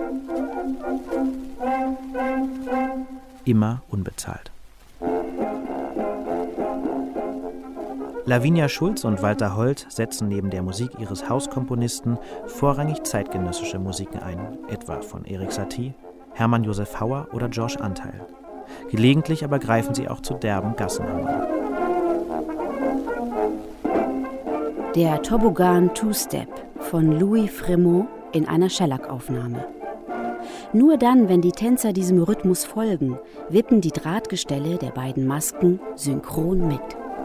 Immer unbezahlt. Lavinia Schulz und Walter Holt setzen neben der Musik ihres Hauskomponisten vorrangig zeitgenössische Musiken ein, etwa von Erik Satie, Hermann Josef Hauer oder George Antheil. Gelegentlich aber greifen sie auch zu derben Gassennummern. Der Toboggan Two-Step von Louis Frémaux in einer Schellack-Aufnahme. Nur dann, wenn die Tänzer diesem Rhythmus folgen, wippen die Drahtgestelle der beiden Masken synchron mit.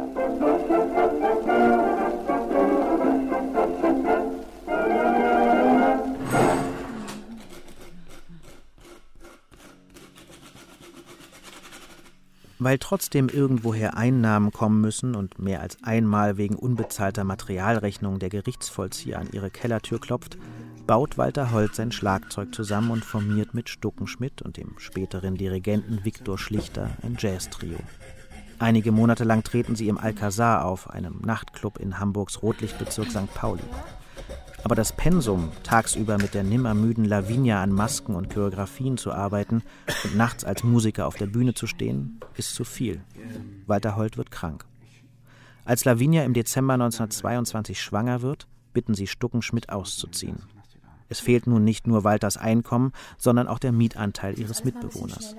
Weil trotzdem irgendwoher Einnahmen kommen müssen und mehr als einmal wegen unbezahlter Materialrechnungen der Gerichtsvollzieher an ihre Kellertür klopft, baut Walter Holt sein Schlagzeug zusammen und formiert mit Stuckenschmidt und dem späteren Dirigenten Viktor Schlichter ein Jazz-Trio. Einige Monate lang treten sie im Alcazar auf, einem Nachtclub in Hamburgs Rotlichtbezirk Sankt Pauli. Aber das Pensum, tagsüber mit der nimmermüden Lavinia an Masken und Choreografien zu arbeiten und nachts als Musiker auf der Bühne zu stehen, ist zu viel. Walter Holt wird krank. Als Lavinia im Dezember neunzehnhundertzweiundzwanzig schwanger wird, bitten sie Stuckenschmidt auszuziehen. Es fehlt nun nicht nur Walters Einkommen, sondern auch der Mietanteil ihres Mitbewohners.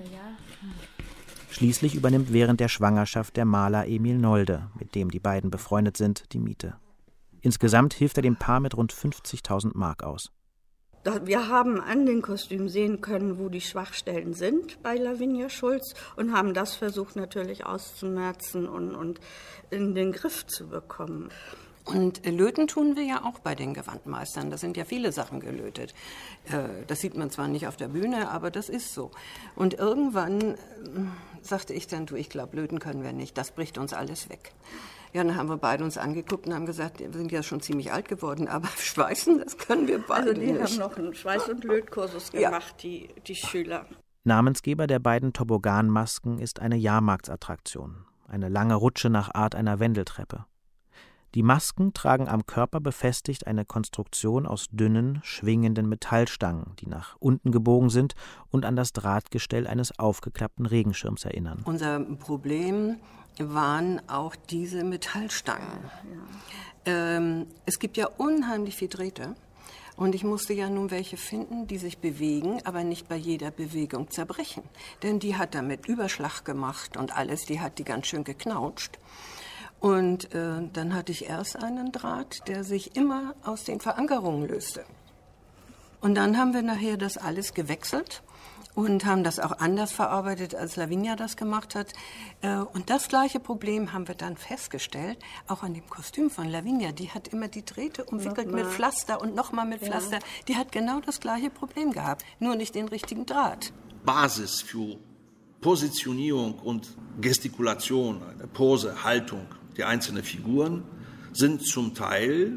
Schließlich übernimmt während der Schwangerschaft der Maler Emil Nolde, mit dem die beiden befreundet sind, die Miete. Insgesamt hilft er dem Paar mit rund fünfzigtausend Mark aus. Wir haben an den Kostümen sehen können, wo die Schwachstellen sind bei Lavinia Schulz und haben das versucht natürlich auszumerzen und, und in den Griff zu bekommen. Und löten tun wir ja auch bei den Gewandmeistern. Da sind ja viele Sachen gelötet. Das sieht man zwar nicht auf der Bühne, aber das ist so. Und irgendwann sagte ich dann, du, ich glaube, löten können wir nicht. Das bricht uns alles weg. Ja, dann haben wir beide uns angeguckt und haben gesagt, wir sind ja schon ziemlich alt geworden, aber schweißen, das können wir beide also die nicht. haben noch einen Schweiß- und Lötkursus gemacht, ja. die, die Schüler. Namensgeber der beiden Tobogganmasken ist eine Jahrmarktsattraktion, eine lange Rutsche nach Art einer Wendeltreppe. Die Masken tragen am Körper befestigt eine Konstruktion aus dünnen, schwingenden Metallstangen, die nach unten gebogen sind und an das Drahtgestell eines aufgeklappten Regenschirms erinnern. Unser Problem waren auch diese Metallstangen. Ja. Ähm, es gibt ja unheimlich viel Drähte und ich musste ja nun welche finden, die sich bewegen, aber nicht bei jeder Bewegung zerbrechen. Denn die hat damit Überschlag gemacht und alles, die hat die ganz schön geknautscht. Und äh, dann hatte ich erst einen Draht, der sich immer aus den Verankerungen löste. Und dann haben wir nachher das alles gewechselt und haben das auch anders verarbeitet, als Lavinia das gemacht hat. Und das gleiche Problem haben wir dann festgestellt, auch an dem Kostüm von Lavinia. Die hat immer die Drähte umwickelt mit Pflaster und nochmal mit Pflaster. Ja. Die hat genau das gleiche Problem gehabt, nur nicht den richtigen Draht. Basis für Positionierung und Gestikulation, eine Pose, Haltung der einzelnen Figuren, sind zum Teil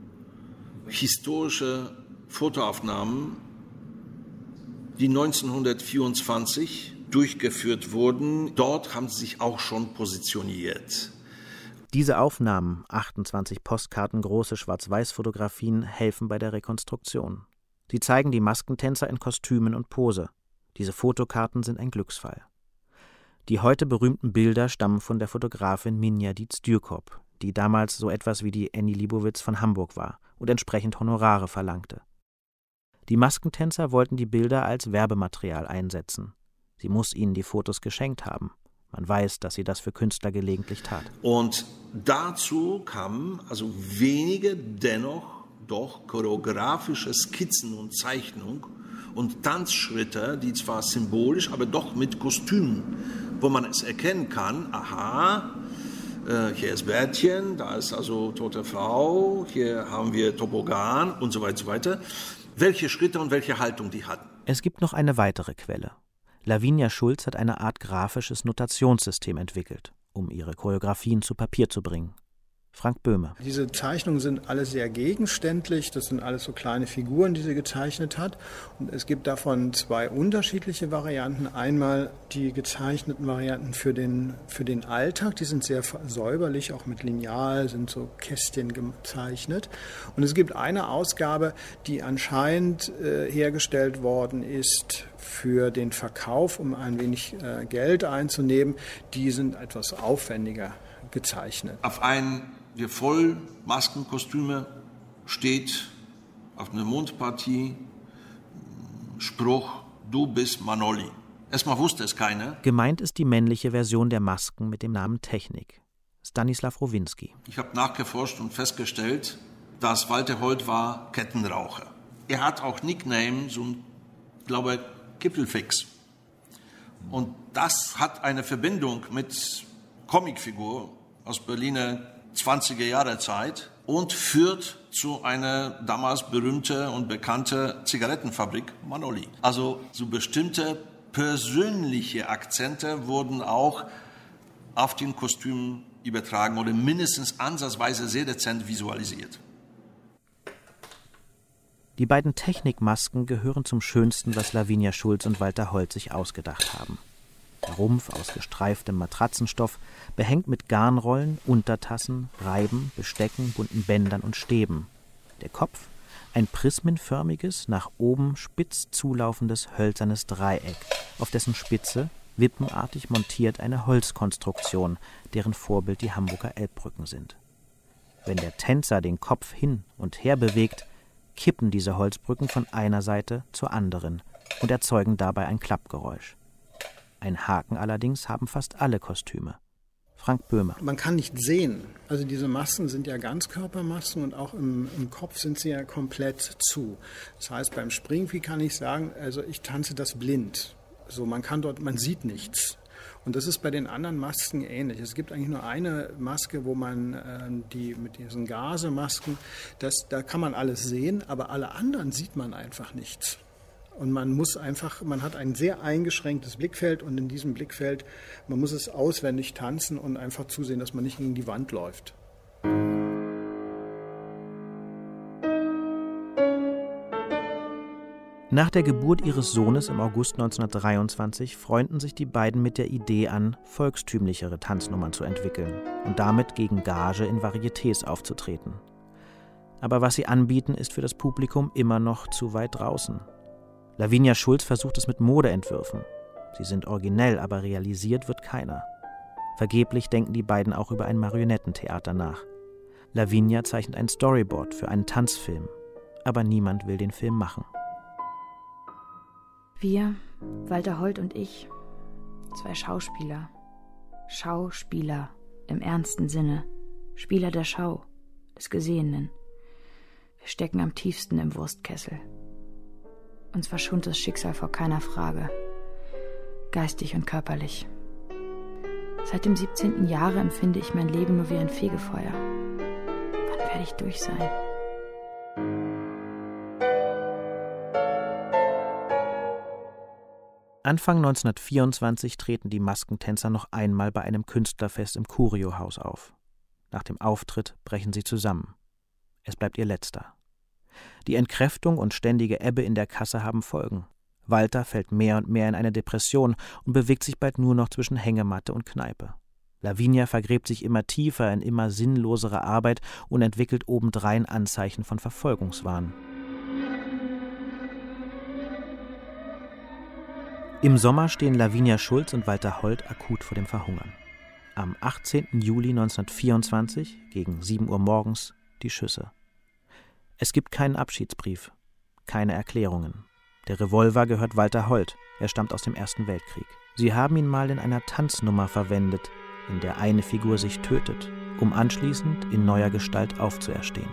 historische Fotoaufnahmen, die neunzehnhundertvierundzwanzig durchgeführt wurden. Dort haben sie sich auch schon positioniert. Diese Aufnahmen, achtundzwanzig Postkarten große Schwarz-Weiß-Fotografien, helfen bei der Rekonstruktion. Sie zeigen die Maskentänzer in Kostümen und Pose. Diese Fotokarten sind ein Glücksfall. Die heute berühmten Bilder stammen von der Fotografin Minja Dietz-Dürkop, die damals so etwas wie die Annie Leibovitz von Hamburg war und entsprechend Honorare verlangte. Die Maskentänzer wollten die Bilder als Werbematerial einsetzen. Sie muss ihnen die Fotos geschenkt haben. Man weiß, dass sie das für Künstler gelegentlich tat. Und dazu kamen also wenige, dennoch doch choreografische Skizzen und Zeichnungen und Tanzschritte, die zwar symbolisch, aber doch mit Kostümen, wo man es erkennen kann, aha, äh, hier ist Bärtchen, da ist also tote Frau, hier haben wir Tobogan und so weiter, so weiter. Welche Schritte und welche Haltung die hatten. Es gibt noch eine weitere Quelle. Lavinia Schulz hat eine Art grafisches Notationssystem entwickelt, um ihre Choreografien zu Papier zu bringen. Frank Böhme. Diese Zeichnungen sind alle sehr gegenständlich. Das sind alles so kleine Figuren, die sie gezeichnet hat. Und es gibt davon zwei unterschiedliche Varianten. Einmal die gezeichneten Varianten für den, für den Alltag. Die sind sehr säuberlich, auch mit Lineal, sind so Kästchen gezeichnet. Und es gibt eine Ausgabe, die anscheinend äh, hergestellt worden ist für den Verkauf, um ein wenig äh, Geld einzunehmen. Die sind etwas aufwendiger gezeichnet. Auf einen der Vollmaskenkostüme steht auf einer Mundpartie Spruch, du bist Manolli. Erstmal wusste es keiner. Gemeint ist die männliche Version der Masken mit dem Namen Technik. Stanislav Rowinski. Ich habe nachgeforscht und festgestellt, dass Walter Holt war Kettenraucher. Er hat auch Nickname, so ein, glaube ich, Kippelfix. Und das hat eine Verbindung mit Comicfigur aus Berliner zwanziger Jahre Zeit und führt zu einer damals berühmten und bekannten Zigarettenfabrik Manolli. Also so bestimmte persönliche Akzente wurden auch auf den Kostümen übertragen oder mindestens ansatzweise sehr dezent visualisiert. Die beiden Technikmasken gehören zum Schönsten, was Lavinia Schulz und Walter Holt sich ausgedacht haben. Der Rumpf aus gestreiftem Matratzenstoff, behängt mit Garnrollen, Untertassen, Reiben, Bestecken, bunten Bändern und Stäben. Der Kopf, ein prismenförmiges, nach oben spitz zulaufendes hölzernes Dreieck, auf dessen Spitze, wippenartig montiert, eine Holzkonstruktion, deren Vorbild die Hamburger Elbbrücken sind. Wenn der Tänzer den Kopf hin und her bewegt, kippen diese Holzbrücken von einer Seite zur anderen und erzeugen dabei ein Klappgeräusch. Ein Haken allerdings haben fast alle Kostüme. Frank Böhme. Man kann nicht sehen. Also diese Masken sind ja Ganzkörpermasken und auch im, im Kopf sind sie ja komplett zu. Das heißt, beim Springvieh kann ich sagen, also ich tanze das blind. So, man kann dort, man sieht nichts. Und das ist bei den anderen Masken ähnlich. Es gibt eigentlich nur eine Maske, wo man äh, die mit diesen Gasemasken, das, da kann man alles sehen, aber alle anderen sieht man einfach nichts. Und man muss einfach, man hat ein sehr eingeschränktes Blickfeld und in diesem Blickfeld, man muss es auswendig tanzen und einfach zusehen, dass man nicht gegen die Wand läuft. Nach der Geburt ihres Sohnes im August neunzehnhundertdreiundzwanzig freunden sich die beiden mit der Idee an, volkstümlichere Tanznummern zu entwickeln und damit gegen Gage in Varietés aufzutreten. Aber was sie anbieten, ist für das Publikum immer noch zu weit draußen. Lavinia Schulz versucht es mit Modeentwürfen. Sie sind originell, aber realisiert wird keiner. Vergeblich denken die beiden auch über ein Marionettentheater nach. Lavinia zeichnet ein Storyboard für einen Tanzfilm, aber niemand will den Film machen. Wir, Walter Holt und ich, zwei Schauspieler. Schauspieler im ernsten Sinne. Spieler der Schau, des Gesehenen. Wir stecken am tiefsten im Wurstkessel. Uns verschont das Schicksal vor keiner Frage, geistig und körperlich. Seit dem siebzehnten Jahre empfinde ich mein Leben nur wie ein Fegefeuer. Wann werde ich durch sein? Anfang neunzehnhundertvierundzwanzig treten die Maskentänzer noch einmal bei einem Künstlerfest im Curio-Haus auf. Nach dem Auftritt brechen sie zusammen. Es bleibt ihr letzter. Die Entkräftung und ständige Ebbe in der Kasse haben Folgen. Walter fällt mehr und mehr in eine Depression und bewegt sich bald nur noch zwischen Hängematte und Kneipe. Lavinia vergräbt sich immer tiefer in immer sinnlosere Arbeit und entwickelt obendrein Anzeichen von Verfolgungswahn. Im Sommer stehen Lavinia Schulz und Walter Holt akut vor dem Verhungern. Am achtzehnten Juli neunzehnhundertvierundzwanzig, gegen sieben Uhr morgens, die Schüsse. Es gibt keinen Abschiedsbrief, keine Erklärungen. Der Revolver gehört Walter Holt, er stammt aus dem Ersten Weltkrieg. Sie haben ihn mal in einer Tanznummer verwendet, in der eine Figur sich tötet, um anschließend in neuer Gestalt aufzuerstehen.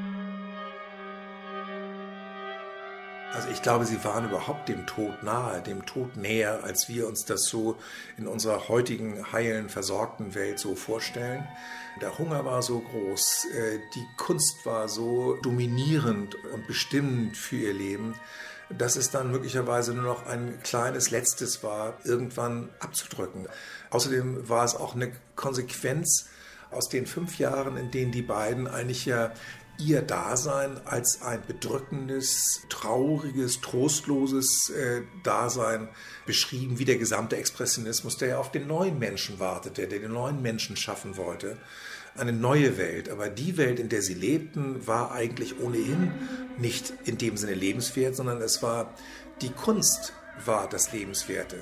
Also ich glaube, sie waren überhaupt dem Tod nahe, dem Tod näher, als wir uns das so in unserer heutigen heilen, versorgten Welt so vorstellen. Der Hunger war so groß, die Kunst war so dominierend und bestimmend für ihr Leben, dass es dann möglicherweise nur noch ein kleines Letztes war, irgendwann abzudrücken. Außerdem war es auch eine Konsequenz aus den fünf Jahren, in denen die beiden eigentlich ja ihr Dasein als ein bedrückendes, trauriges, trostloses äh, Dasein beschrieben, wie der gesamte Expressionismus, der ja auf den neuen Menschen wartete, der den neuen Menschen schaffen wollte. Eine neue Welt, aber die Welt, in der sie lebten, war eigentlich ohnehin nicht in dem Sinne lebenswert, sondern es war, die Kunst war das Lebenswerte.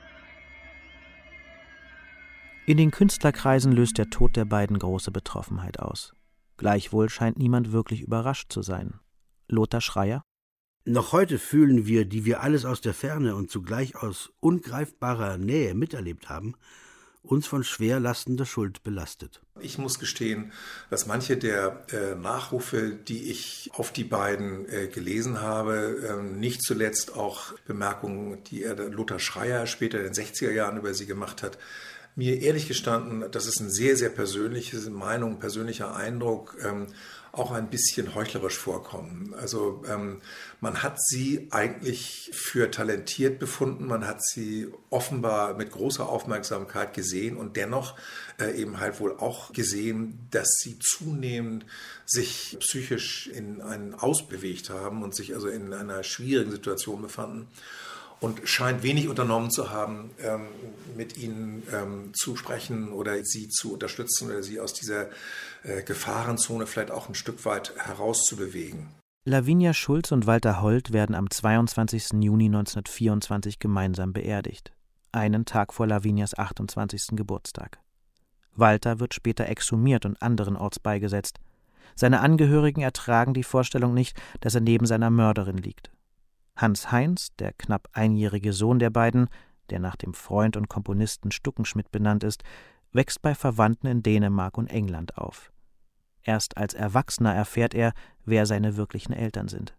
In den Künstlerkreisen löst der Tod der beiden große Betroffenheit aus. Gleichwohl scheint niemand wirklich überrascht zu sein. Lothar Schreier? Noch heute fühlen wir, die wir alles aus der Ferne und zugleich aus ungreifbarer Nähe miterlebt haben, uns von schwer lastender Schuld belastet. Ich muss gestehen, dass manche der äh, Nachrufe, die ich auf die beiden äh, gelesen habe, äh, nicht zuletzt auch Bemerkungen, die er Lothar Schreier später in den sechziger Jahren über sie gemacht hat, mir ehrlich gestanden, das ist eine sehr, sehr persönliche Meinung, persönlicher Eindruck, ähm, auch ein bisschen heuchlerisch vorkommen. Also ähm, man hat sie eigentlich für talentiert befunden, man hat sie offenbar mit großer Aufmerksamkeit gesehen und dennoch äh, eben halt wohl auch gesehen, dass sie zunehmend sich psychisch in einen Ausbewegt haben und sich also in einer schwierigen Situation befanden. Und scheint wenig unternommen zu haben, ähm, mit ihnen ähm, zu sprechen oder sie zu unterstützen oder sie aus dieser äh, Gefahrenzone vielleicht auch ein Stück weit herauszubewegen. Lavinia Schulz und Walter Holt werden am zweiundzwanzigsten Juni neunzehnhundertvierundzwanzig gemeinsam beerdigt, einen Tag vor Lavinias achtundzwanzigsten Geburtstag. Walter wird später exhumiert und anderenorts beigesetzt. Seine Angehörigen ertragen die Vorstellung nicht, dass er neben seiner Mörderin liegt. Hans Heinz, der knapp einjährige Sohn der beiden, der nach dem Freund und Komponisten Stuckenschmidt benannt ist, wächst bei Verwandten in Dänemark und England auf. Erst als Erwachsener erfährt er, wer seine wirklichen Eltern sind.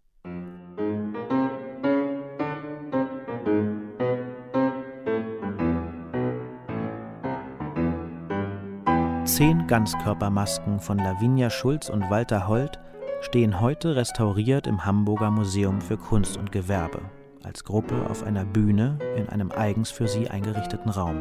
Zehn Ganzkörpermasken von Lavinia Schulz und Walter Holt stehen heute restauriert im Hamburger Museum für Kunst und Gewerbe, als Gruppe auf einer Bühne in einem eigens für sie eingerichteten Raum.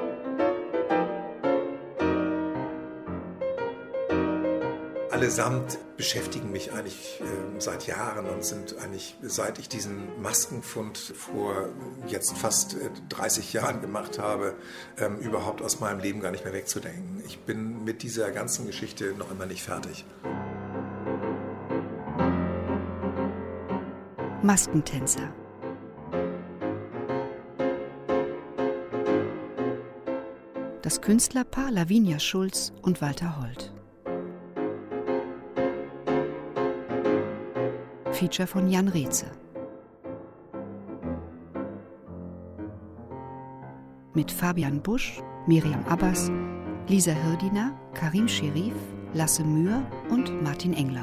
Allesamt beschäftigen mich eigentlich äh, seit Jahren und sind eigentlich, seit ich diesen Maskenfund vor jetzt fast äh, dreißig Jahren gemacht habe, ähm, überhaupt aus meinem Leben gar nicht mehr wegzudenken. Ich bin mit dieser ganzen Geschichte noch immer nicht fertig. Maskentänzer. Das Künstlerpaar Lavinia Schulz und Walter Holt. Feature von Jan Reetze. Mit Fabian Busch, Miriam Abbas, Lisa Hirdiner, Karim Scherif, Lasse Mühr und Martin Engler.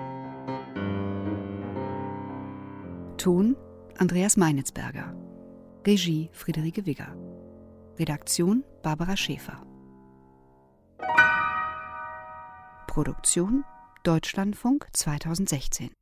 Ton Andreas Meinitzberger. Regie Friederike Wigger. Redaktion Barbara Schäfer. Produktion Deutschlandfunk zweitausendsechzehn.